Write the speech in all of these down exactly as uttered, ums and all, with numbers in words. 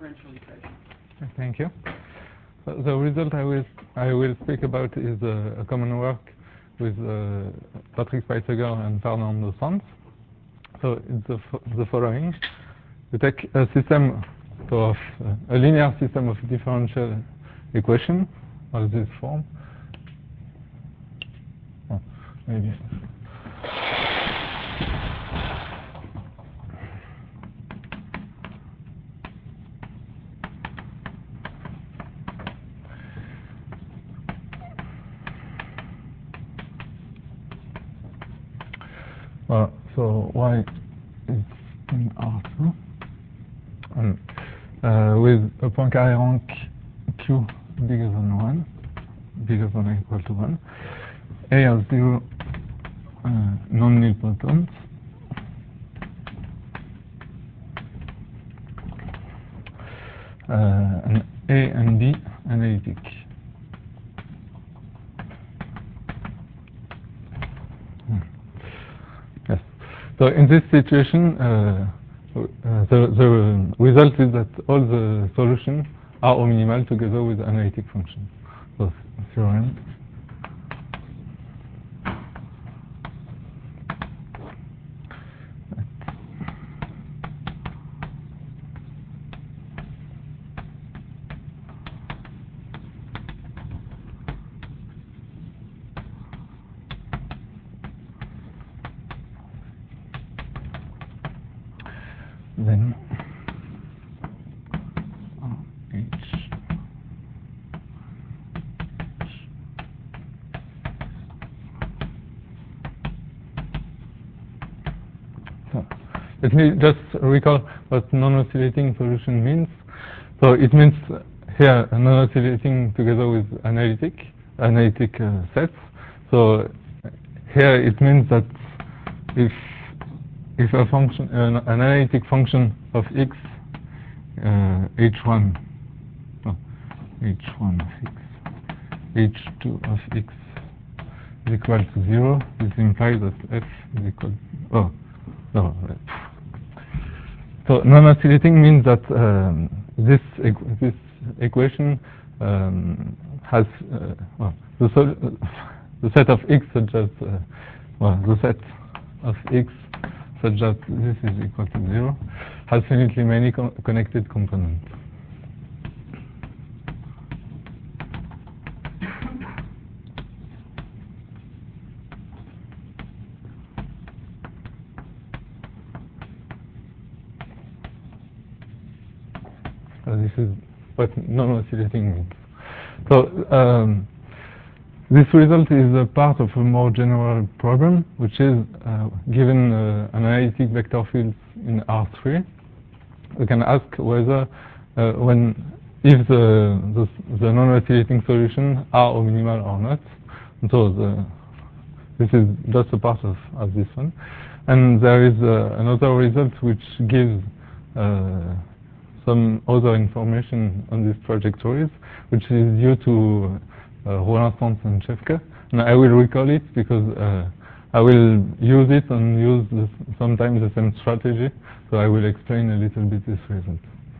differential equation. Thank you. So the result I will I will speak about is uh, a common work with uh, Patrick Spitzeger and Fernando Sanz. So it's the, fo the following: you take a system of uh, a linear system of differential equation of this form. Oh, maybe. Well, so y is in R two, and uh, with a Poincare rank Q bigger than one, bigger than or equal to one, A has zero uh, non-nilpotents, uh, and A and B analytic. Yes. So in this situation, uh, uh, the, the result is that all the solutions are O minimal together with analytic functions. So theorem. Then H. So let me just recall what non-oscillating solution means. So it means uh, here non-oscillating together with analytic analytic uh, sets. So here it means that if if a function, an analytic function of x, uh, h one, no, h one of x, h two of x is equal to zero, this implies that f is equal. Oh, no. Right. So non-oscillating means that um, this equ this equation um, has uh, well, the, sol the set of x such as uh, well the set of x such that this is equal to zero, has finitely many co connected components. So this is what non-oscillating means. So um, this result is a part of a more general problem, which is uh, given uh, analytic vector fields in R three, we can ask whether uh, when if the the, the non-oscillating solution are O minimal or not. And so the, this is just a part of, of this one. And there is uh, another result which gives uh, some other information on these trajectories, which is due to uh, Roland-Sanz and Schefke. And I will recall it because uh, I will use it and use this, sometimes the same strategy. So I will explain a little bit this result.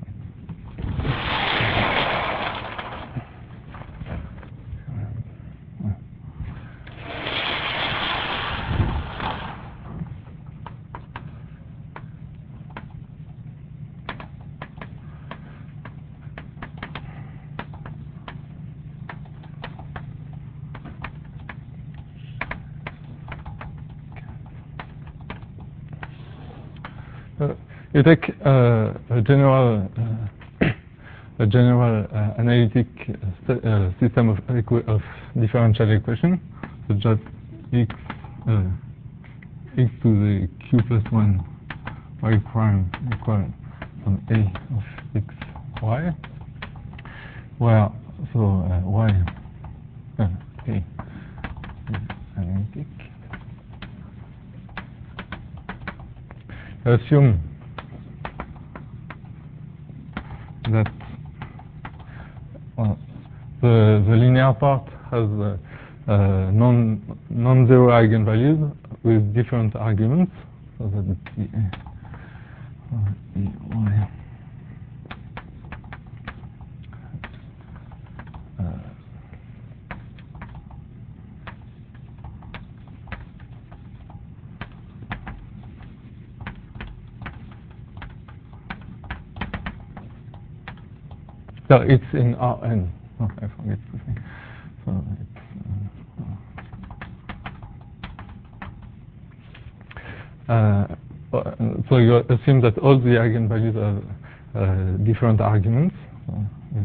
Uh, you take uh, a general, uh, a general uh, analytic uh, uh, system of, of differential equation, such that x, uh, x to the q plus one y prime equal from a of x y, where so uh, y uh, a is analytic. Assume that well, the, the linear part has uh, uh, non, non-zero eigenvalues with different arguments, so that it's the, uh, the y So it's in Rn. Oh, I forget to say. So it's, uh, uh, so you assume that all the eigenvalues are uh, different arguments. So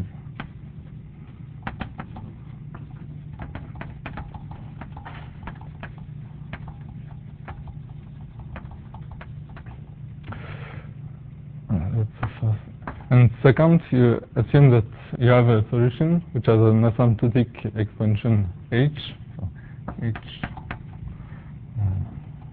that's the first. And second, you assume that you have a solution which has an asymptotic expansion h. So h. Uh,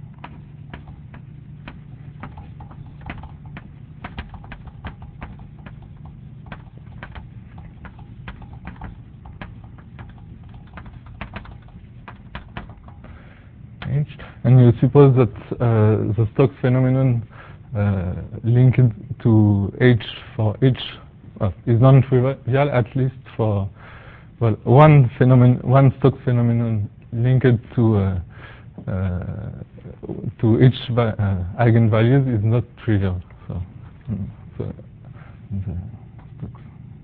H, and you suppose that uh, the Stokes phenomenon uh, linked to H for H well, is non-trivial, at least for well one phenomenon, one Stokes phenomenon linked to uh, uh, to each uh, eigenvalues is not trivial. So, mm, so the Stokes.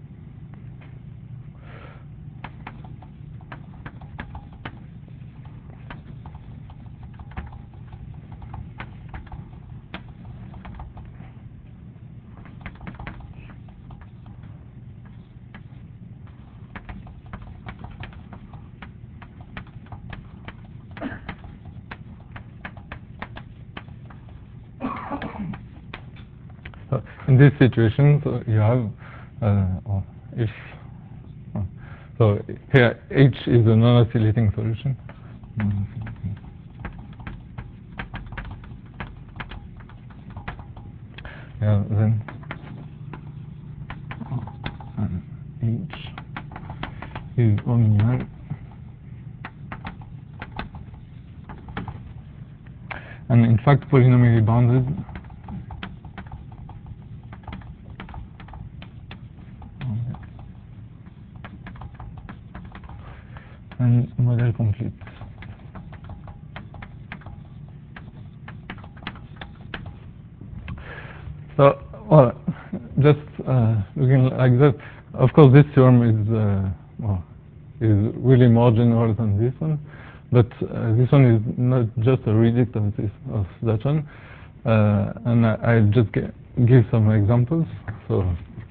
So in this situation, so you have, uh, or if, uh, so here H is a non-oscillating solution. Non-oscillating. Yeah, then and H is nominal, and in fact polynomially bounded. And model complete. So, well, just uh, looking like that, of course this term is uh, well, is really more general than this one, but uh, this one is not just a redict of this of that one, uh, and I, I'll just give some examples. So,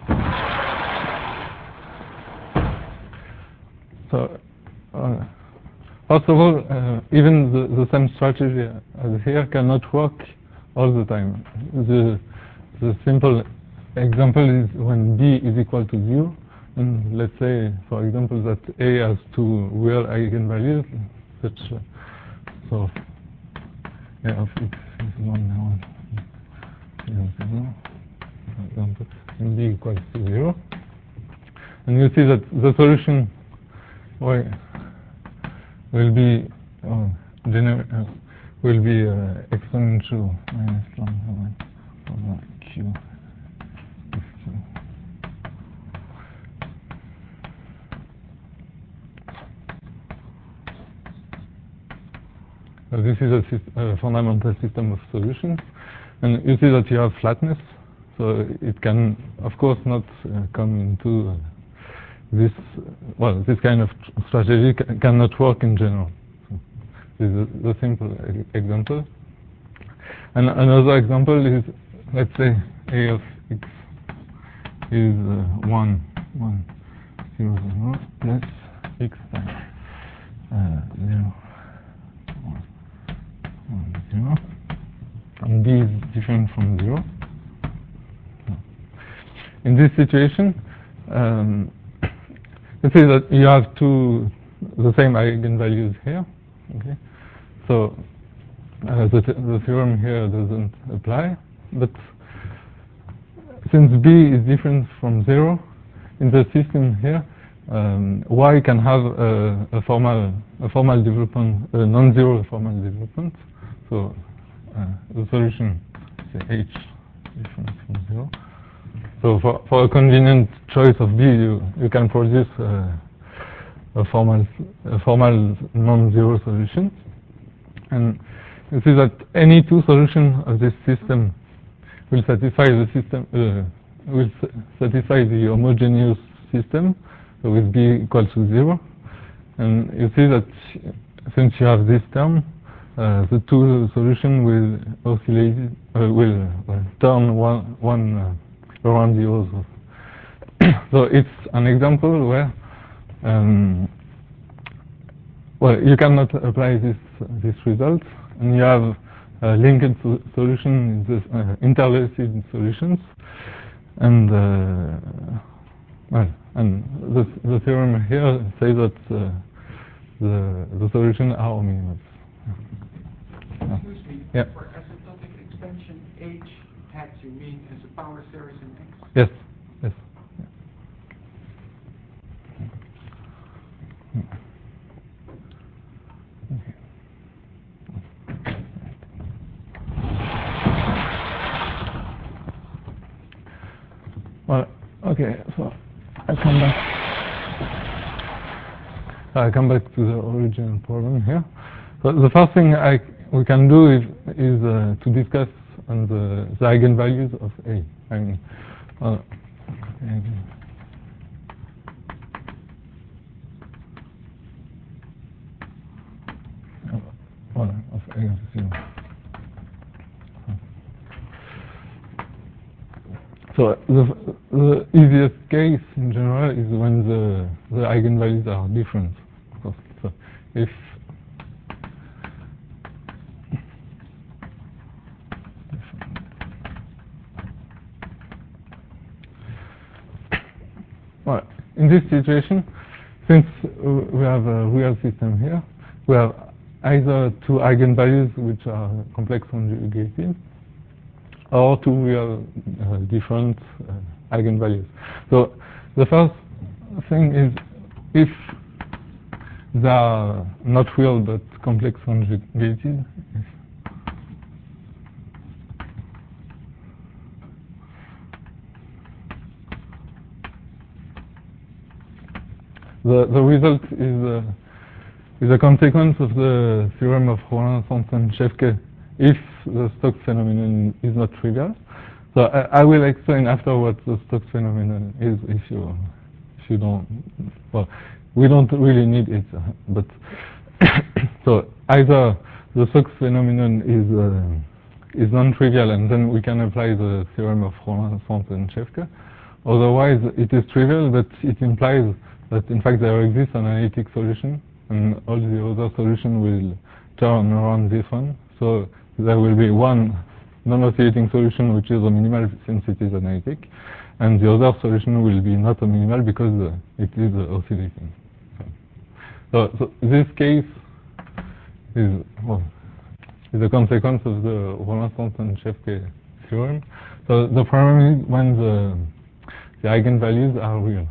so. Uh, First of all, uh, even the, the same strategy as here cannot work all the time. The, the simple example is when B is equal to zero, and let's say, for example, that A has two real eigenvalues, such uh, so A of x is one one zero zero, for example, and B equals to zero, and you see that the solution y will be uh, gener uh, will be uh, exponential minus one over q is q. So this is a, a fundamental system of solutions, and you see that you have flatness, so it can, of course, not uh, come into uh, this, well, this kind of strategy ca cannot work in general. So this is a, the simple e example. And another example is, let's say, A of x is uh, one, one, zero, zero, plus x times uh, zero, one, one, zero, and b is different from zero. So in this situation, um, let's say that you have two, the same eigenvalues here, okay? So uh, the, the theorem here doesn't apply, but since b is different from zero, in the system here, um, y can have a, a formal, a formal development, a non-zero formal development. So uh, the solution, say h different from zero. So for, for a convenient choice of b, you, you can produce uh, a formal, a formal non-zero solution. And you see that any two solutions of this system will satisfy the system, uh, will satisfy the homogeneous system, so with b equals to zero. And you see that since you have this term, uh, the two solution will oscillate, uh, will uh, turn one, one uh, around the other. So it's an example where, um, well, you cannot apply this this result, and you have a linked so solution in the uh, interlaced solutions, and uh, well, and the the theorem here says that uh, the the solutions are homogeneous. Excuse me. Yeah. For asymptotic expansion H hat, you mean as a power series in X? Yes. Yes. Okay. Well, okay, so I come back. I come back to the original problem here. So the first thing I we can do is is uh, to discuss on the, the eigenvalues of A. I mean, uh, well, of A of zero. So the, the easiest case in general is when the, the eigenvalues are different, of course. So if well, in this situation, since we have a real system here, we have either two eigenvalues which are complex conjugated, or two real uh, different uh, eigenvalues. So the first thing is if they are not real but complex conjugated, the the result is uh, is a consequence of the theorem of Rollin, Thomson-Schefke if the Stokes phenomenon is not trivial. So I, I will explain after what the Stokes phenomenon is if you if you don't, well, we don't really need it, uh, but so either the Stokes phenomenon is uh, is non-trivial and then we can apply the theorem of Rollin, Thomson-Schefke. Otherwise it is trivial, but it implies that in fact there exists an analytic solution and all the other solutions will turn around this one. So there will be one non-oscillating solution which is a minimal since it is analytic, and the other solution will be not a minimal because uh, it is uh, oscillating. So, so this case is, well, is a consequence of the Rollin-Thomson-Schefke theorem. So the problem is when the, the eigenvalues are real.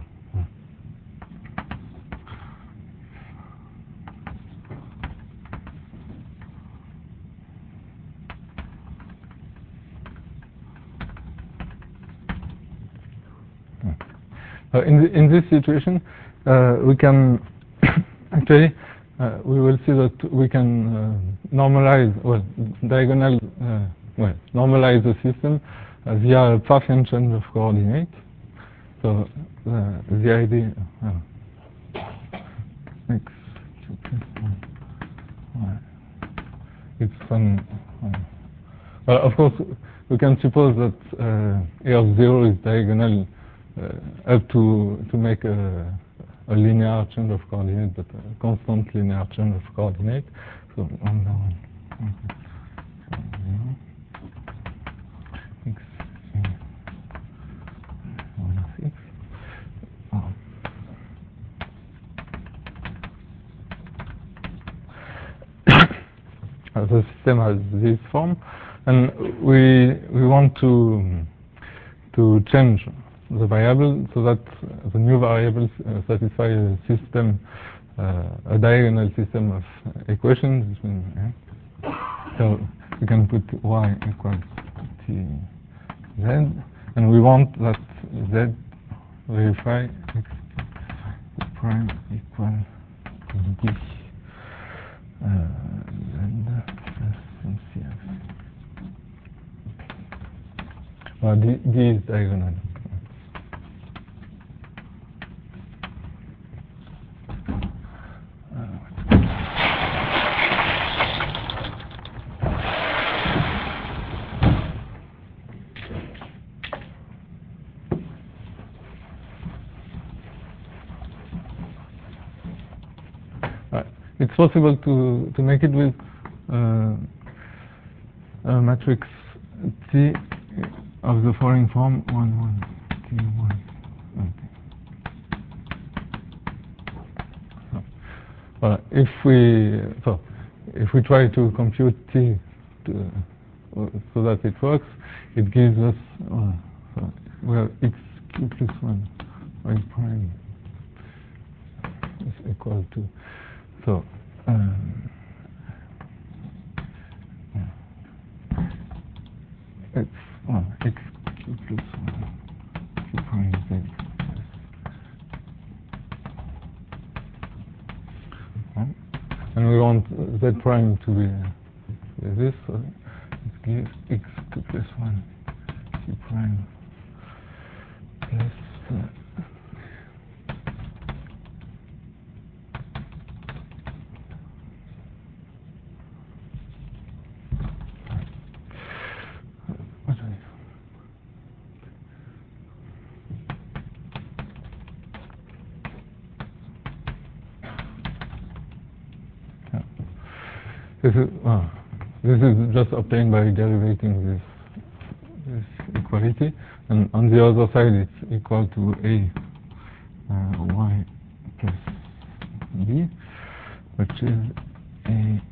Uh, in, the, in this situation, uh, we can actually uh, we will see that we can uh, normalize, well, diagonal, uh, well, normalize the system uh, via a Pfaffian change of coordinates. So uh, the idea, uh, x two plus one, y, it's one. Uh, well, of course, we can suppose that uh, A of zero is diagonal uh, up to to make a, a linear change of coordinate, but a constant linear change of coordinate. So one down, one, zero, x, one, six. Oh. Uh, the system has this form, and we we want to to change the variable so that the new variables uh, satisfy a system, uh, a diagonal system of equations. Yeah. So we can put y equals t z, and we want that z verify x prime equal d uh, z plus M C F. Well, d, d is diagonal. it's possible to to make it with uh, a matrix T of the following form: one, one, T, one. Okay. So, well, if we so if we try to compute T to, uh, so that it works, it gives us uh, so we have x q plus one y prime is equal to so. Um, It's well, x q plus one q prime z plus, and we want z prime to be uh, this, so it gives x q plus one q prime plus uh, what is it? Yeah. This is uh, this is just obtained by derivating this this equality, and on the other side it's equal to a uh, y plus b, which is a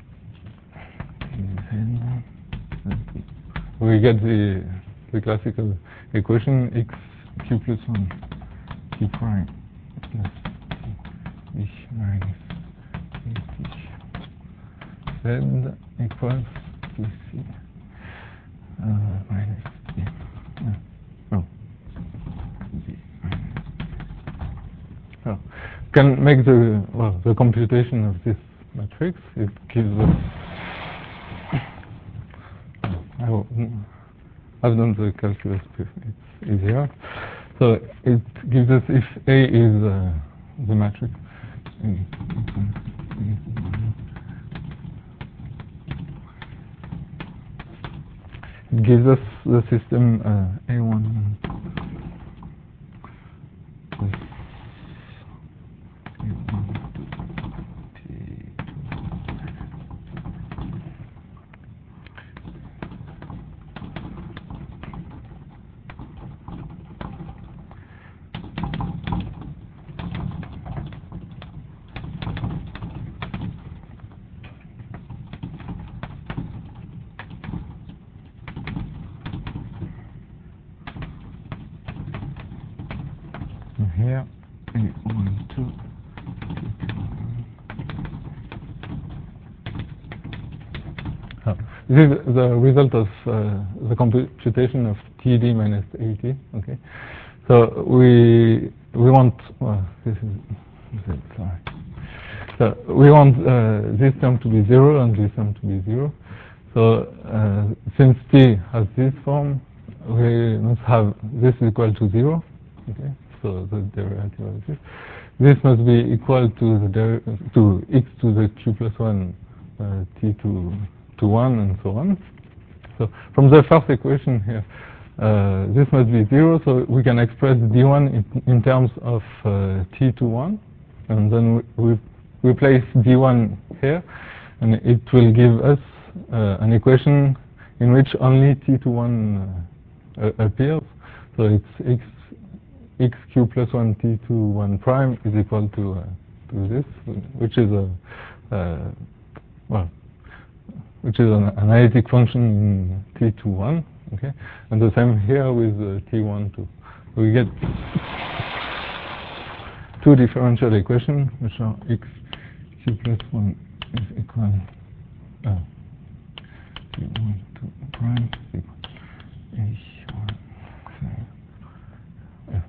z. We get the the classical equation x q plus one q prime plus t minus z equals to c uh, minus b. Uh, no, b minus. So can make the well the computation of this matrix. It gives us. I will, I've done the calculus. It's easier. So it gives us if A is uh, the matrix. It gives us the system uh, A one plus A one to T here, A one, two, oh. This is the result of uh, the computation of T D minus A T. Okay, so we we want well, this is sorry. So we want uh, this term to be zero and this term to be zero. So uh, since T has this form, we must have this equal to zero. Okay, so the derivative of this. This must be equal to the der to x to the q plus one uh, t to to one and so on. So from the first equation here, uh, this must be zero. So we can express d one in, in terms of uh, t to one, and then we, we replace d one here, and it will give us uh, an equation in which only t to one uh, appears. So it's x x q plus one t to one prime is equal to uh, to this, which is a uh, well, which is an analytic function in t to one. Okay, and the same here with uh, t one too. We get two differential equations which are x q plus one is equal uh, t one to prime is equal to h one. Yeah.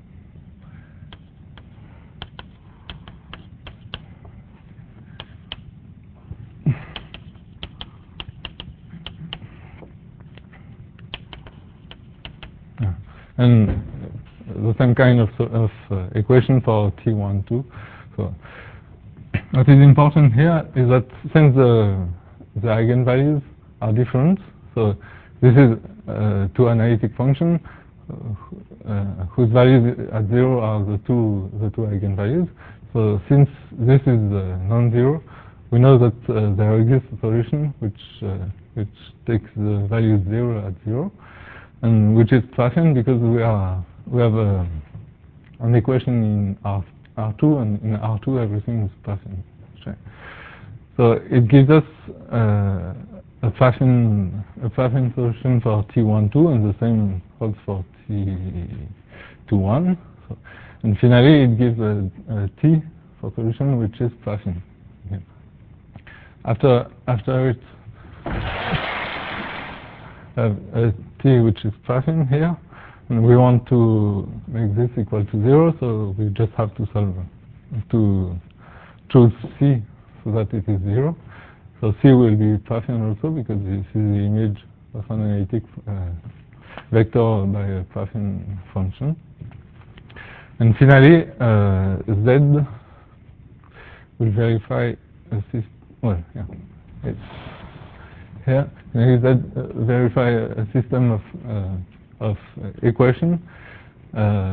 Yeah. And the same kind of, of uh, equation for T one too. So what is important here is that since the, the eigenvalues are different, so this is uh, two analytic functions uh, uh, whose values at zero are the two the two eigenvalues. So since this is uh, non-zero, we know that uh, there exists a solution which uh, which takes the value zero at zero, and which is Pfaffian because we are we have a, an equation in R, R2, and in R two everything is Pfaffian. Okay. So it gives us uh, a Pfaffian a Pfaffian solution for T one two, and the same holds for T two one. So, and finally, it gives a, a T for solution which is Pfaffian. Yeah. After after it have a T which is Pfaffian here, and we want to make this equal to zero, so we just have to solve to choose C so that it is zero. So C will be Pfaffian also because this is the image of an analytic uh, vector by a Pfaffian function. And finally, uh, Z will verify a system. Well, yeah, it's here. Maybe Z uh, verify a system of uh, of uh, equation uh,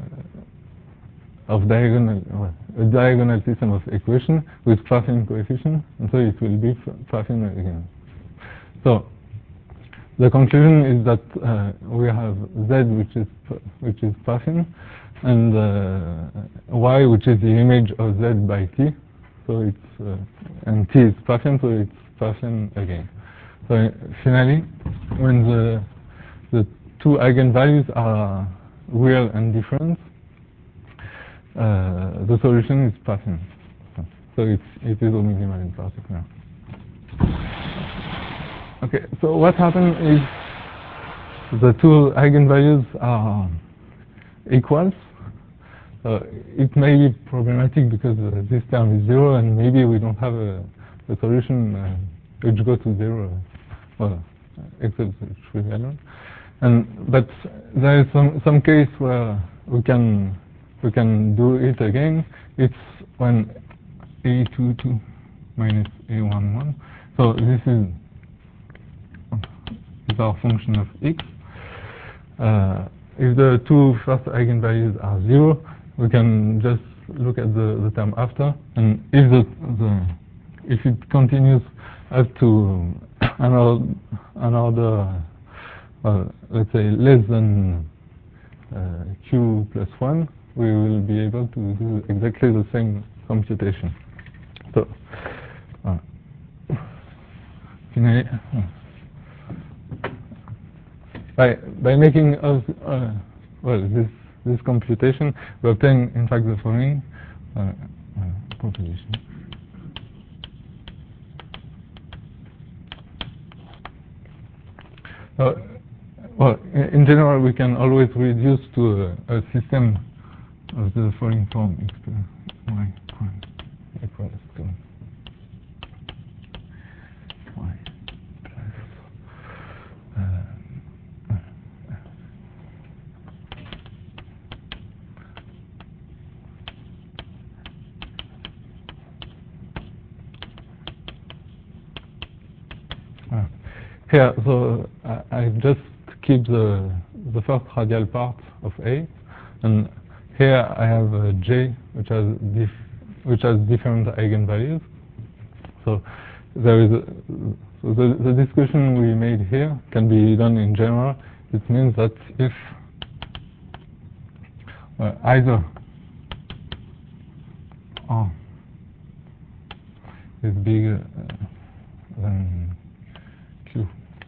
of diagonal, well, a diagonal system of equation with Pfaffian coefficient, and so it will be Pfaffian again. So the conclusion is that uh, we have Z which is which is Pfaffian, and uh, Y which is the image of Z by T. So it's uh, and T is Pfaffian, so it's Pfaffian again. So uh, finally, when the the two eigenvalues are real and different, uh, the solution is Pfaffian. So it's it is omnidimensional in particular. Okay, so what happens if the two eigenvalues are equals? Uh, it may be problematic because uh, this term is zero, and maybe we don't have a, a solution uh, which goes to zero, well, except the trivial. And but there is some some case where we can we can do it again. It's when A two two minus A one one. So this is is our function of x. Uh, if the two first eigenvalues are zero, we can just look at the, the term after, and if the, the if it continues up to another another uh, let's say less than uh, q plus one, we will be able to do exactly the same computation. So uh, finally, uh, by by making us uh, well this this computation, we obtain in fact the following uh, uh, proposition. Uh, well, in, in general, we can always reduce to a, a system of the following form: x to y prime equals to y plus uh, uh, here, so I, I just keep the the first radial part of A, and here I have a J which has dif which has different eigenvalues. So there is a, so the, the discussion we made here can be done in general. It means that if uh, either R is bigger uh, than Q,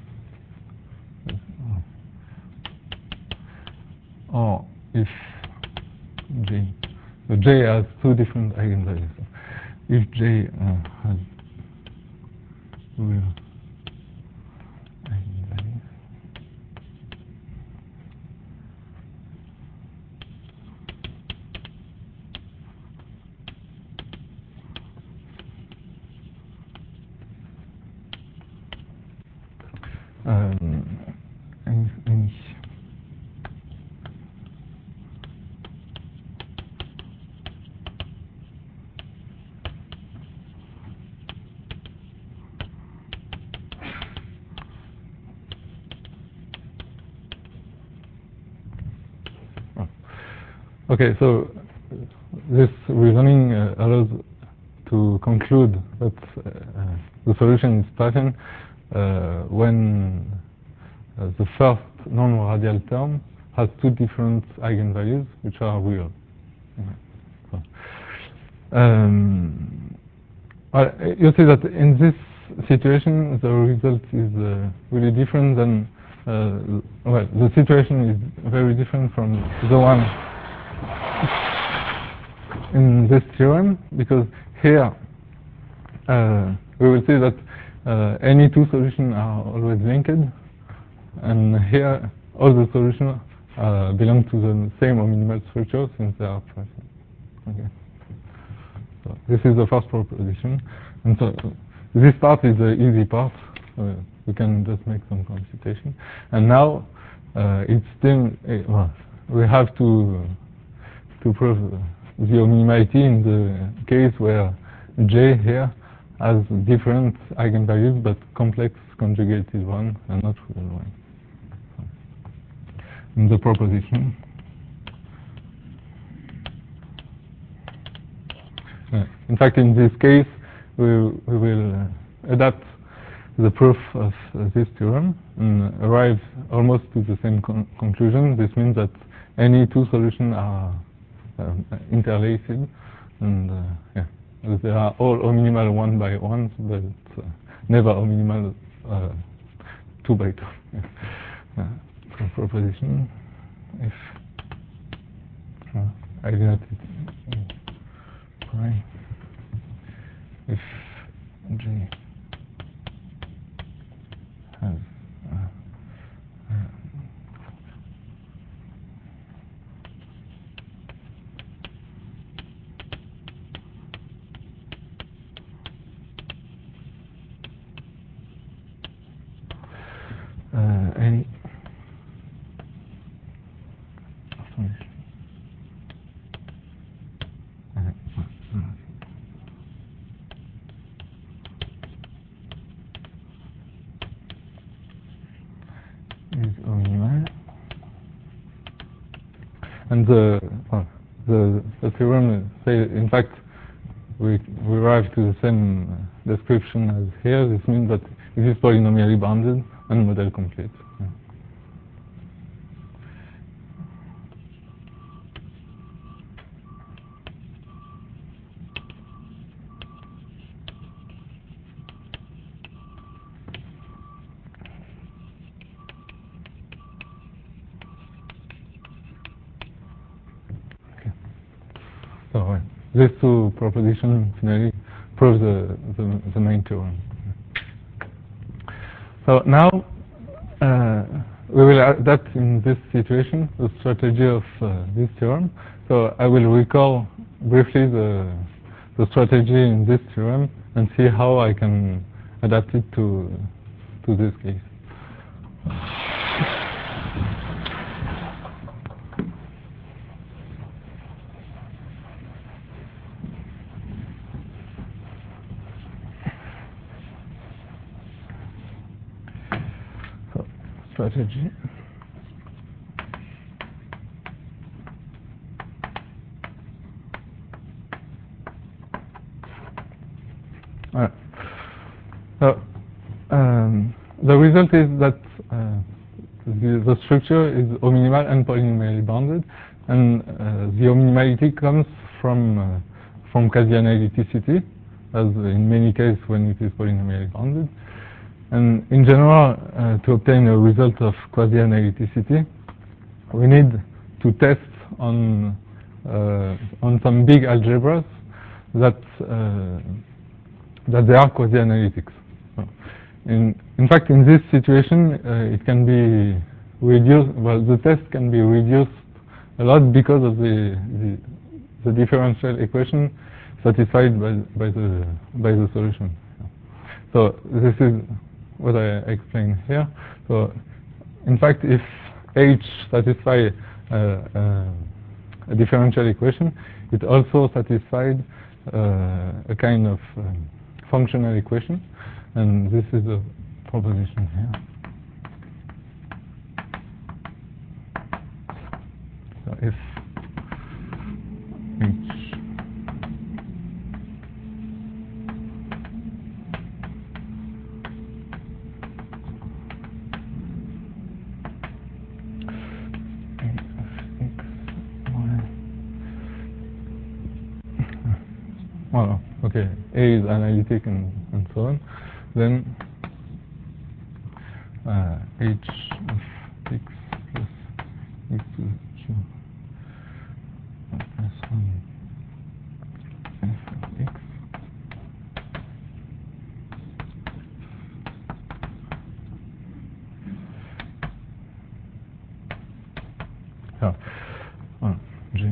or if J, so J has two different eigenvalues. So if J uh, has real eigenvalues, um, and, and okay, so this reasoning uh, allows to conclude that uh, the solution is Paschen uh, when uh, the first non-radial term has two different eigenvalues which are real. So, um, well, you see that in this situation the result is uh, really different than uh, well, the situation is very different from the one in this theorem, because here uh, we will see that uh, any two solutions are always linked, and here all the solutions uh, belong to the same minimal structure since they are present. Okay. So this is the first proposition, and so this part is the easy part. Uh, we can just make some computation, and now uh, it's still uh, well, we have to to prove the minimality in the case where J here has different eigenvalues but complex conjugated one and not real one. In the proposition, uh, in fact, in this case, we, we will uh, adapt the proof of uh, this theorem and arrive almost to the same con conclusion. This means that any two solutions are um, interlaced, and uh, yeah, they are all O minimal one by one, but uh, never O minimal uh, two by two. Yeah. Uh, for proposition, if uh, identity prime, if J has uh, uh, uh, any is minimal, and the well, the, the theorem say in fact we we arrive to the same uh, description as here. This means that it is polynomially bounded and model complete. Yeah. So uh, these two propositions finally prove the, the, the main theorem. So now uh, we will adapt in this situation the strategy of uh, this theorem. So I will recall briefly the, the strategy in this theorem and see how I can adapt it to, to this case. So, strategy. Alright. So, um, the result is that uh, the, the structure is O minimal and polynomially bounded, and uh, the O minimality comes from uh, from quasi-analyticity, as in many cases when it is polynomially bounded. And in general, uh, to obtain a result of quasi-analyticity, we need to test on uh, on some big algebras that uh, that they are quasi-analytics. So in in fact, in this situation, uh, it can be reduced. Well, the test can be reduced a lot because of the the, the differential equation satisfied by by the by the solution. So this is what I explained here. So in fact, if H satisfies uh, uh, a differential equation, it also satisfies uh, a kind of um, functional equation, and this is the proposition here. So if H well, okay, A is analytic and, and so on. Then uh, H of x plus x to the q plus one f of x. Yeah. Oh, G.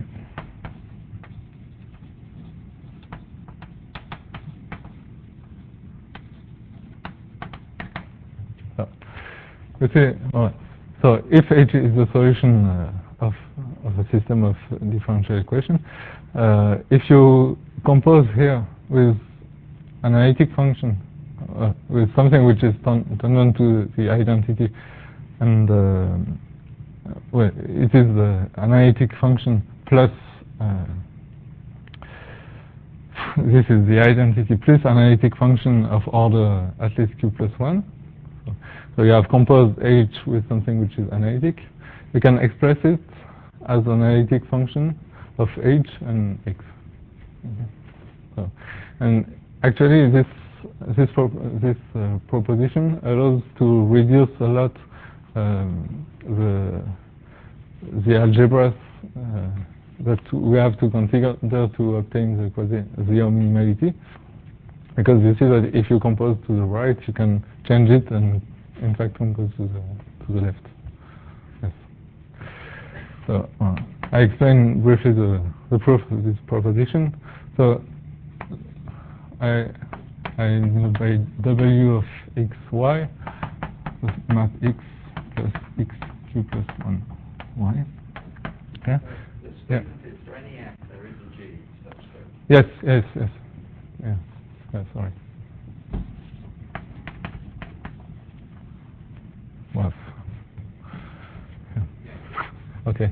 So, you see, oh, so if H is the solution uh, of, of a system of differential equation, uh, if you compose here with an analytic function, uh, with something which is tangent to the identity, and uh, well, it is the analytic function plus uh, this is the identity plus analytic function of order at least q plus one. So, so you have composed H with something which is analytic. You can express it as an analytic function of H and X. Okay. So, and actually this this pro this uh, proposition allows to reduce a lot um, the the algebras uh, that we have to configure to obtain the quasi the omnimality, because you see that if you compose to the right, you can change it and in fact compose to the to the left. Yes. So uh, I explain briefly the the proof of this proposition. So I I know by W of x y plus map x plus x q plus one y. Okay. Yeah. Yeah. Is for any f there is a g such that Yes. Yes. Yes. Yeah. Yeah. Sorry. Was. Yeah. Okay.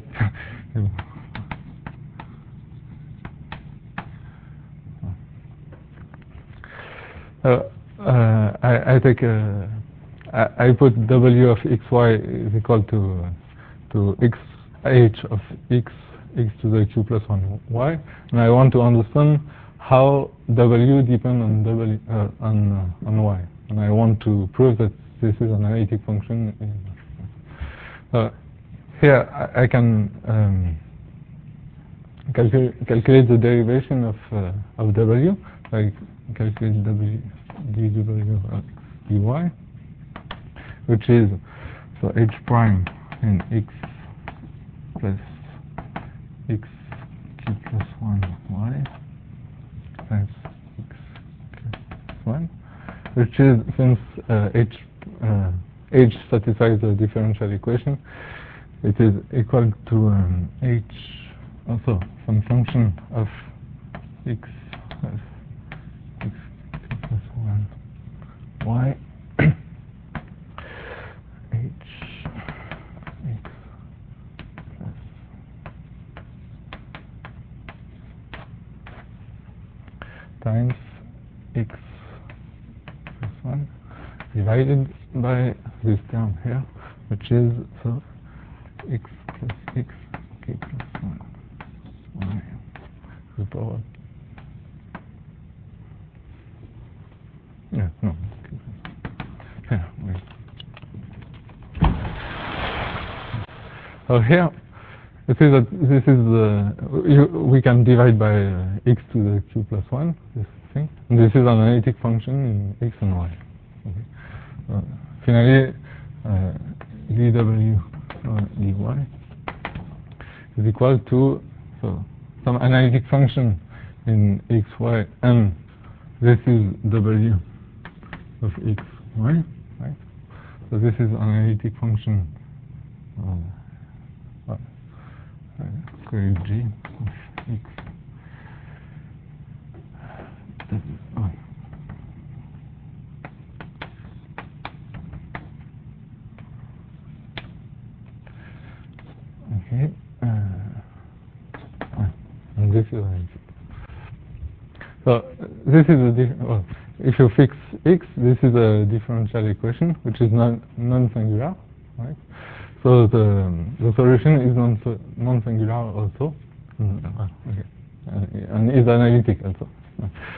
Uh, uh, I, I take uh, I, I put W of xy is equal to to x h of x x to the q plus one y, and I want to understand how W depends on W uh, on uh, on y, and I want to prove that this is an analytic function. In, uh, here I, I can um, calculate calculate the derivation of uh, of W. I calculate W dw of dy, which is so h prime in x plus x q plus one y times x plus one, which is, since uh, h uh, h satisfies the differential equation, it is equal to um, h also some function of x plus x plus one y h x plus times x plus one divided by this term here, which is so x plus x k plus one y to the power. Yeah, no. Yeah, wait. So here, you see that this is the, you, we can divide by uh, x to the q plus one, this thing. And this is an analytic function in x and y. Okay. Uh, finally, uh, dw uh, dy is equal to so some analytic function in x, y, and this is w of x, y, right? So this is an analytic function uh, uh, square g of x w, y. Okay, uh, and this is analytic. So this is a diff well, if you fix x, this is a differential equation which is non non-singular, right? So the the solution is non non-singular also, mm, uh, okay, uh, and is analytic also.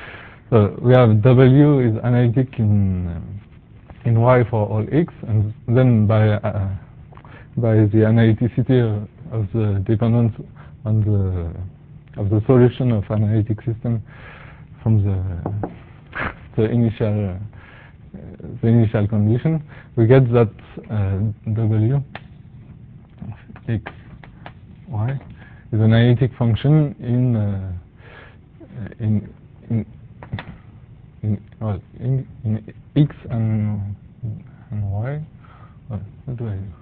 So we have W is analytic in um, in Y for all X, and then by uh, by the analyticity of, of the dependence on the of the solution of analytic system from the the initial uh, the initial condition, we get that uh, W X Y is an analytic function in uh, in in in, well, in in X and and Y. Well, what do I do?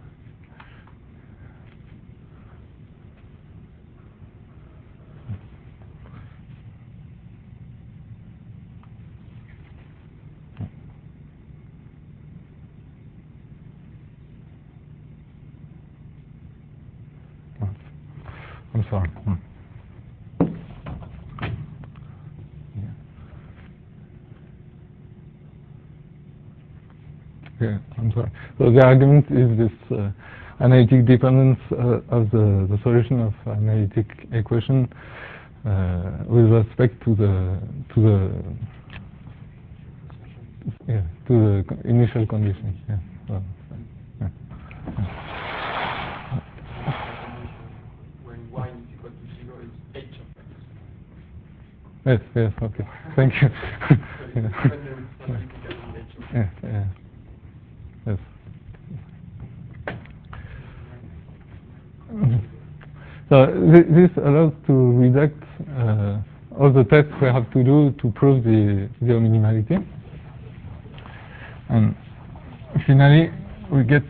I'm sorry. Hmm. Yeah, I'm sorry. So the argument is this uh, analytic dependence uh, of the, the solution of analytic equation uh, with respect to the to the yeah to the co- initial condition. Yeah. Well, yeah. When y is equal to zero is h of x. Yes. Yes. Okay. Thank you. So it's Yeah. independent analytically h of x. Yeah. Yeah. Yes. Mhm. So th this allows to redact uh, all the tests we have to do to prove the zero minimality. And finally, we get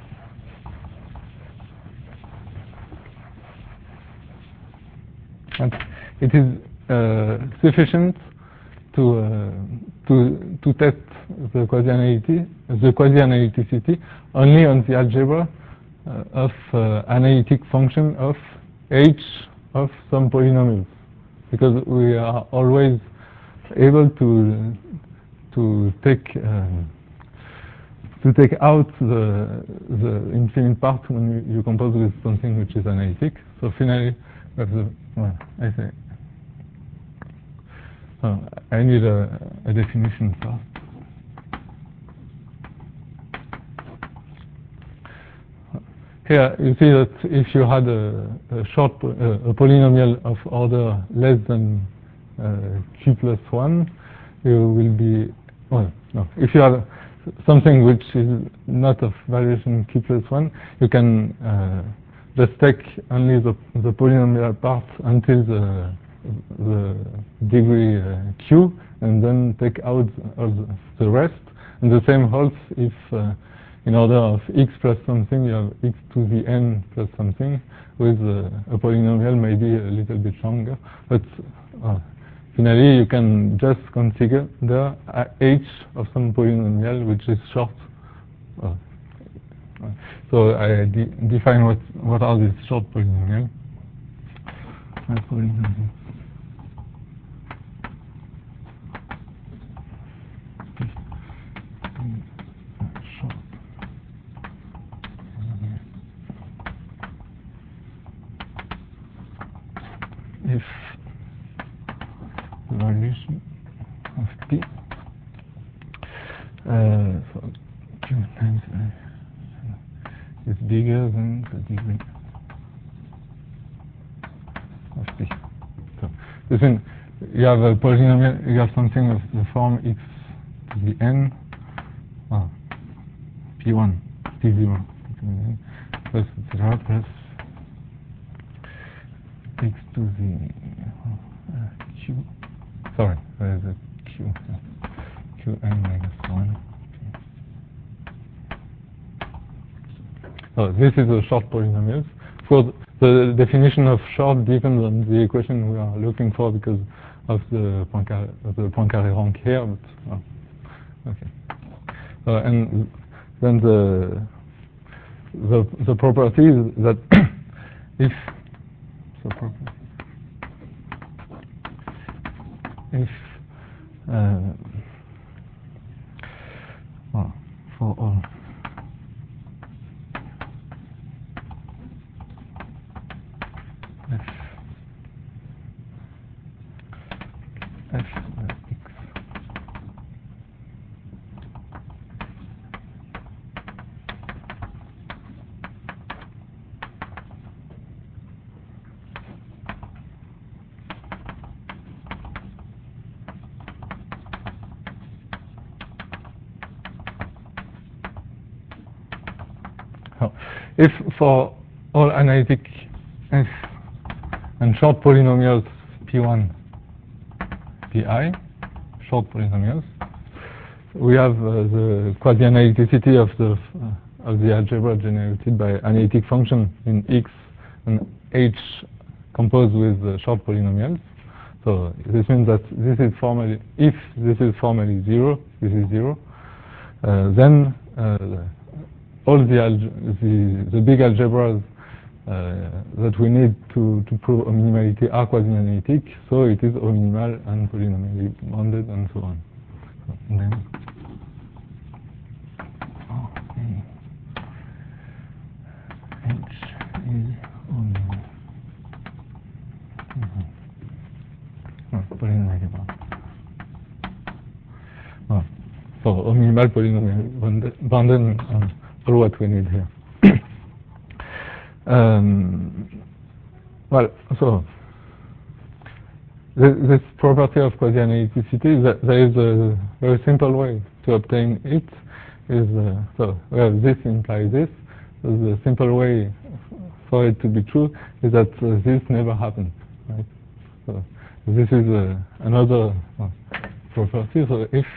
that it is uh, sufficient to uh, to to test the quasi-analyticity the quasi-analyticity only on the algebra uh, of uh, analytic function of h of some polynomials, because we are always able to to take um, to take out the the infinite part when you, you compose with something which is analytic. So finally, we have the well, I say oh, I need a, a definition first. Here you see that if you had a, a short po- uh, a polynomial of order less than uh, q plus one, you will be well no if you have something which is not of variation q plus one, you can uh, just take only the the polynomial part until the the degree uh, q, and then take out all the, the rest. And the same holds if uh, in order of x plus something, you have x to the n plus something, with uh, a polynomial maybe a little bit longer. But uh, finally, you can just consider the uh, h of some polynomial which is short. Uh, uh, so I de define what what are these short polynomials. Uh, polynomials. Short. If the valuation of p uh, so q times uh, is bigger than the degree of p. So this means you have a polynomial, you have something of the form x to the n, well, p one, p zero, plus zero plus x to the uh, q. Sorry, there is a q. qn minus one. So this is a short polynomial. Of course, the definition of short depends on the equation we are looking for because of the Poincaré, of the Poincaré rank here. But well, okay. So and then the the the property is that if the property if uh, well, for all f f uh, x So if for all analytic f and short polynomials p one, pi, short polynomials, we have uh, the quasi-analyticity of the uh, of the algebra generated by analytic function in X and H composed with uh, short polynomials. So this means that this is formally, if this is formally zero, this is zero, uh, then uh, all the, the the big algebras uh, that we need to to prove ominimality are quasi-analytic. So it is ominimal and polynomially bounded and so on. So then, okay. H is ominimal. Mm-hmm. Oh, polynomially bounded. Oh, so ominimal polynomially bounded, bounded and all what we need here. um, well, so this, this property of quasi-analyticity, that there is a very simple way to obtain it. Is uh, so well, this implies this. So the simple way for it to be true is that uh, this never happens, right? So this is uh, another uh, property. So if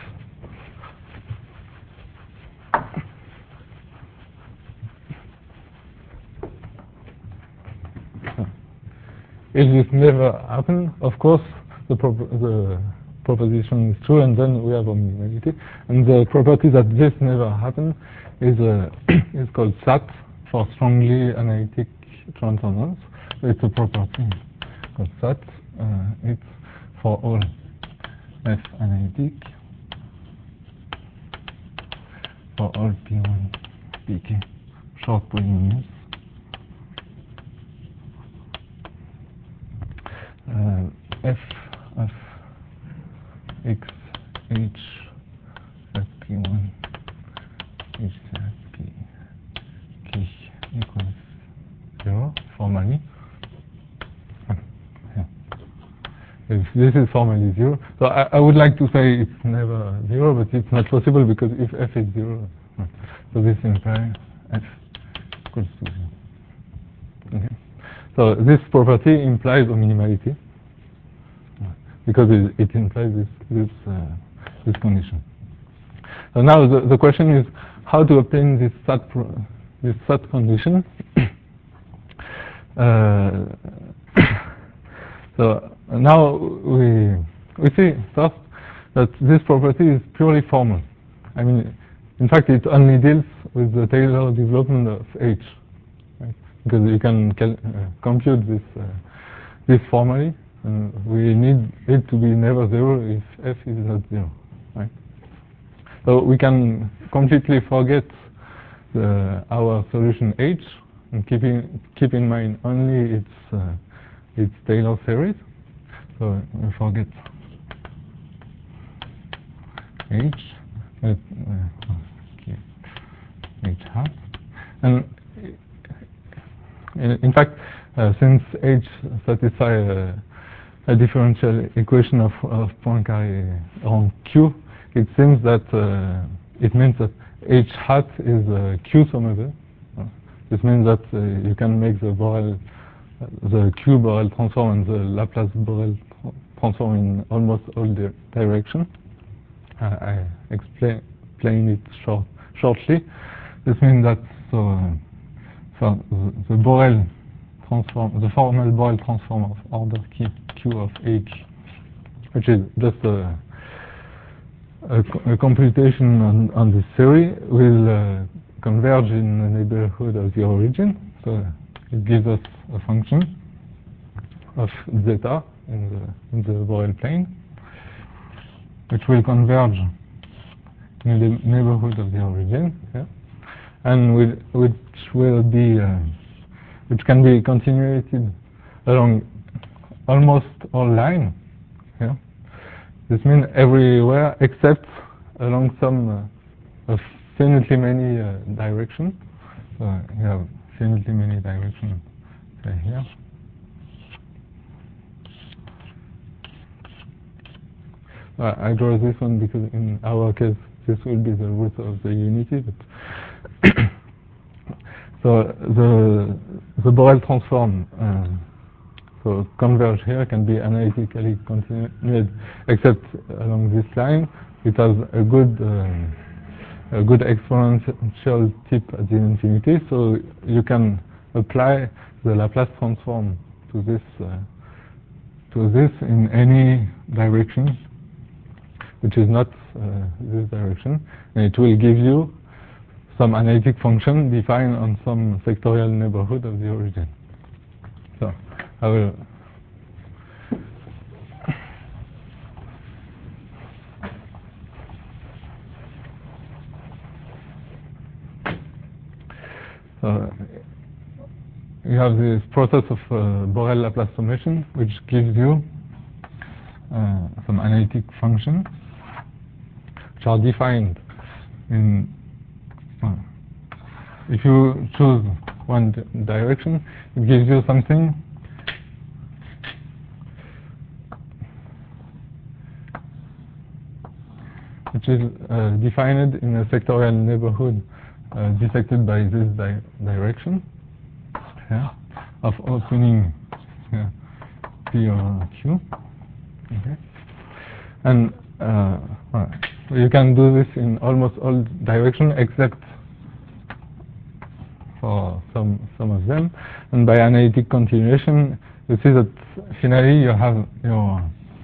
if this never happens, of course the, prop the proposition is true, and then we have omnimality. And the property that this never happens is uh, is called S A T, for strongly analytic transformers. It's a property called S A T. Uh, it's for all F analytic, for all P one, P K, short polynomials. Uh, f of x h at p one h at p k equals zero formally. Yeah. If this is formally zero, so I, I would like to say it's never zero, but it's not possible because if f is zero, so this implies f equals to zero. Okay. So this property implies ominimality because it, it implies this this, uh, this condition. So now the, the question is how to obtain this S A T pro this S A T condition. uh, so now we we see first that this property is purely formal. I mean, in fact, it only deals with the Taylor development of H. Because you can cal uh, compute this uh, this formally, and we need it to be never zero if f is not zero, right? So we can completely forget the, our solution H, and keep in keep in mind only its uh, its Taylor series. So we forget H, uh, uh, okay, H hat, and in fact, uh, since H satisfies uh, a differential equation of, of Poincaré on Q, it seems that uh, it means that H hat is uh, Q summable. Uh, this means that uh, you can make the Borel, uh, the Q Borel transform and the Laplace Borel tra transform in almost all di directions. Uh, I explain, explain it short, shortly. This means that so. Uh, So the, the Borel transform, the formal Borel transform of order Q, Q of H, which is just a, a, a computation on, on this theory, will uh, converge in the neighborhood of the origin. So it gives us a function of zeta in the, in the Borel plane, which will converge in the neighborhood of the origin. Yeah? And will, which will be, uh, which can be continuated along almost all lines. Yeah? This means everywhere except along some uh, of finitely many uh, directions. So you have finitely many directions say here. Uh, I draw this one because in our case this will be the root of the unity. But So the the Borel transform, uh, so converge here, can be analytically continued, except along this line. It has a good uh, a good exponential tip at the infinity, so you can apply the Laplace transform to this uh, to this in any direction, which is not uh, this direction, and it will give you some analytic function defined on some sectorial neighborhood of the origin. So I will so you have this process of uh, Borel Laplace summation, which gives you uh, some analytic functions which are defined in uh, if you choose one di direction, it gives you something which is uh, defined in a sectorial neighborhood uh, dissected by this di direction here of opening here, P or Q. Okay. And uh, well, you can do this in almost all directions except for some some of them, and by analytic continuation, you see that finally you have your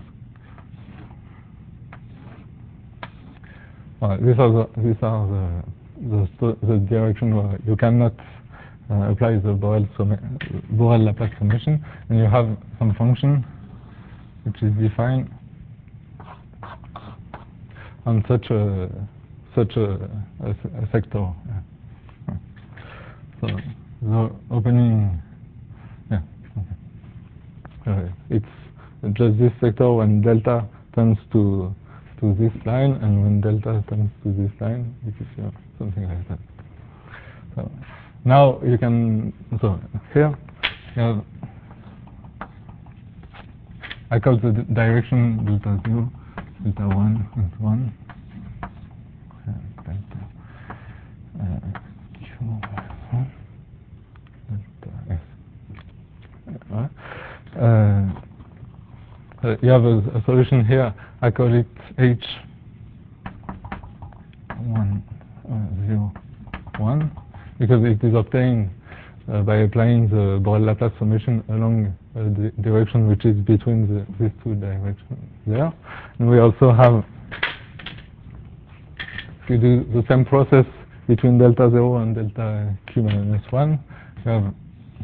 well, these are the these are the the, the direction where you cannot uh, apply the Borel Borel Laplace summation, and you have some function which is defined on such a such a, a, a sector. Yeah. So the opening, yeah, okay. Uh, it's just this sector when delta turns to to this line, and when delta turns to this line, it is uh, something like that. So now you can, so here you have, I call the direction delta zero, delta one, and so on. Uh, delta uh, Q. Uh, uh, you have a, a solution here. I call it H one zero one because it is obtained uh, by applying the Borel Laplace summation along uh, the direction which is between the, these two directions there. And we also have, if you do the same process between delta zero and delta Q minus one, you have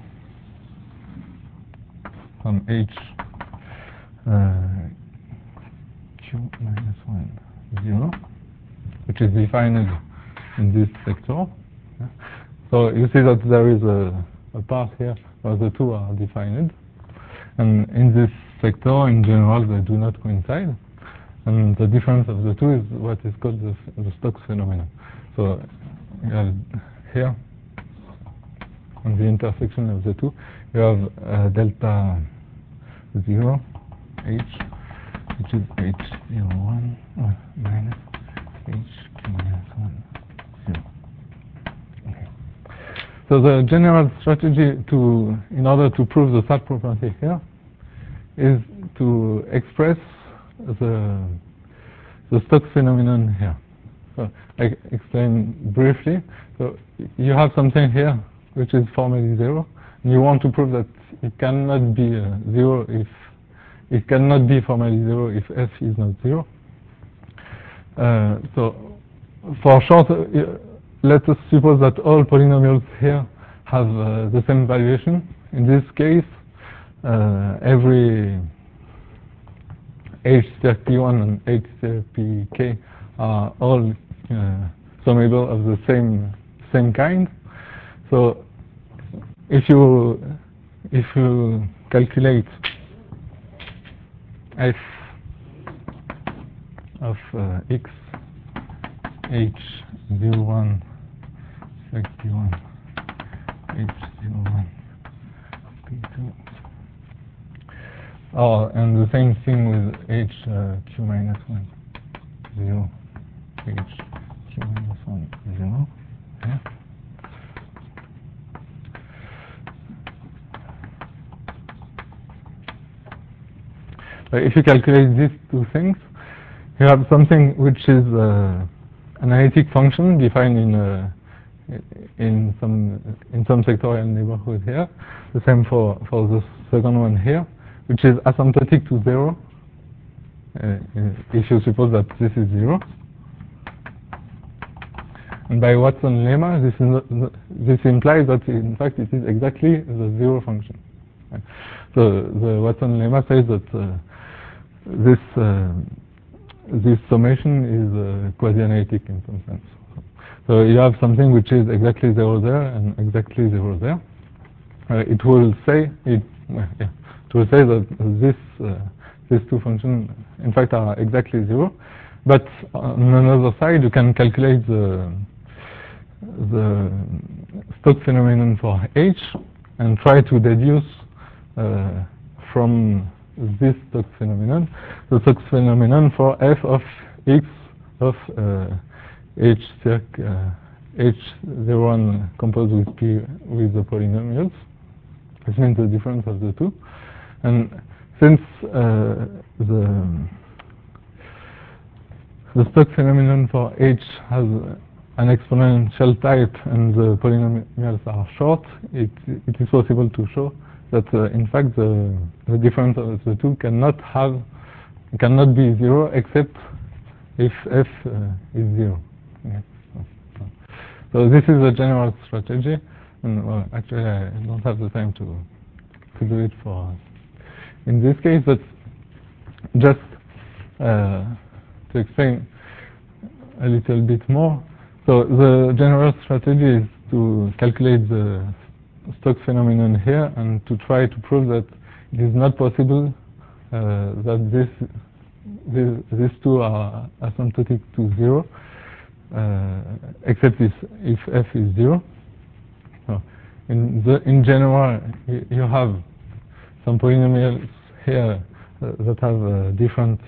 from H uh, Q minus one zero, which is defined in this sector. Yeah. So you see that there is a, a part here where the two are defined, and in this sector, in general, they do not coincide, and the difference of the two is what is called the, the Stokes phenomenon. So you have here, on the intersection of the two, you have uh, delta zero H, which is H zero one uh, minus H Q minus one zero. Okay. So the general strategy to, in order to prove the third property here, is to express the the Stokes phenomenon here. So I explain briefly. So you have something here which is formally zero, and you want to prove that it cannot be uh, zero if it cannot be formally zero if f is not zero. Uh, so for short, uh, let us suppose that all polynomials here have uh, the same valuation. In this case, uh, every h star p one and h star pk are all uh, summable of the same same kind. So if you if you calculate f of uh, x h zero one sec p one h zero one p two, oh, and the same thing with h uh, q minus one zero h q minus one zero. Yeah. uh, if you calculate these two things, you have something which is uh, an analytic function defined in uh, in some in some sectorial neighborhood here. The same for for the second one here, which is asymptotic to zero. Uh, if you suppose that this is zero. And by Watson lemma, this is not, this implies that in fact it is exactly the zero function. Right? So the Watson lemma says that uh, this uh, this summation is uh, quasi-analytic in some sense. So you have something which is exactly zero there and exactly zero there. Uh, it will say it, well, yeah, it will say that this uh, these two functions in fact are exactly zero. But on another side, you can calculate the the Stokes phenomenon for H and try to deduce uh, from this Stokes phenomenon the Stokes phenomenon for f of x of uh, H circ uh, H zero one composed with P with the polynomials. This means the difference of the two. And since uh, the the Stokes phenomenon for H has an exponential type and the polynomials are short, it, it is possible to show that uh, in fact the, the difference of the two cannot have cannot be zero except if f uh, is zero. Okay. So, so this is a general strategy, and well, actually I don't have the time to to do it for in this case, but just uh, to explain a little bit more. So the general strategy is to calculate the Stokes phenomenon here and to try to prove that it is not possible uh, that this, this these two are asymptotic to zero, uh, except if, if f is zero. So in the in general, y you have some polynomials here uh, that have uh, different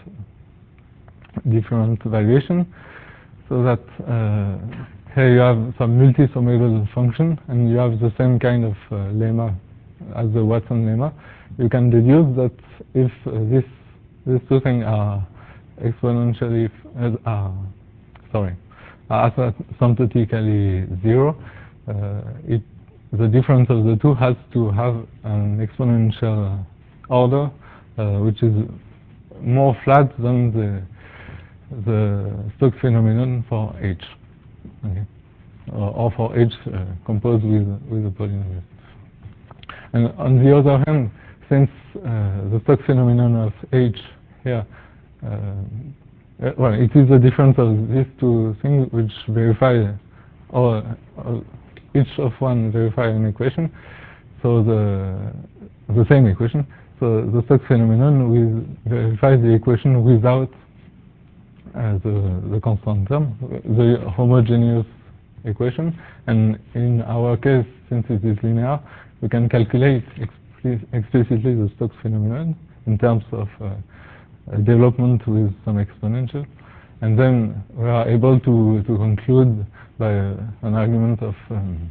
different valuation. So that uh, here you have some multi-summable function, and you have the same kind of uh, lemma as the Watson lemma. You can deduce that if uh, this these two things are exponentially uh, are sorry are asymptotically zero, uh, it the difference of the two has to have an exponential order, uh, which is more flat than the the Stokes phenomenon for H, okay, or, or for H uh, composed with with a polynomial. And on the other hand, since uh, the Stokes phenomenon of H here, uh, uh, well, it is the difference of these two things which verify, or, or each of one verify an equation. So the the same equation. So the Stokes phenomenon will verify the equation without Uh, the, the constant term, the homogeneous equation, and in our case, since it is linear, we can calculate expli explicitly the Stokes phenomenon in terms of uh, uh, development with some exponential, and then we are able to, to conclude by uh, an argument of um,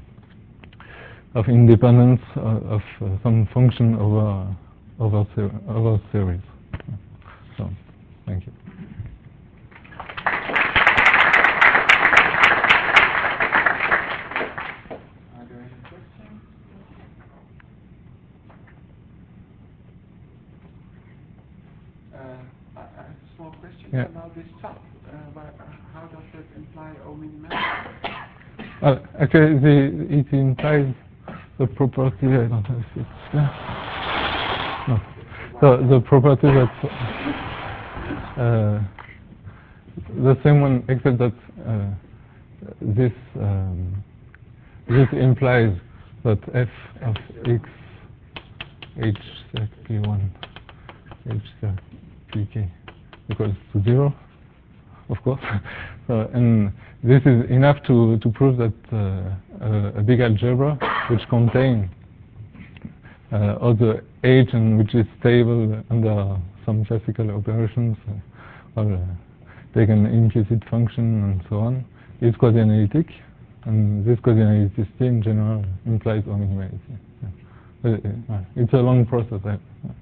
of independence uh, of uh, some function over over, ser over series. So, thank you. Yeah. About this top, uh, but, uh, how does that imply O minimal? Well, actually, the, it implies the property. I don't know if it's there. No. So the property that uh, the same one, except that uh, this um, this implies that f of x h sec p one h sec pk equals to zero, of course. So, and this is enough to, to prove that uh, a, a big algebra which contains uh, all the H and which is stable under some classical operations, uh, or uh, take an implicit function and so on, is quasi-analytic, and this quasi-analyticity in general implies omnimality. Yeah. Uh, uh, it's a long process. I,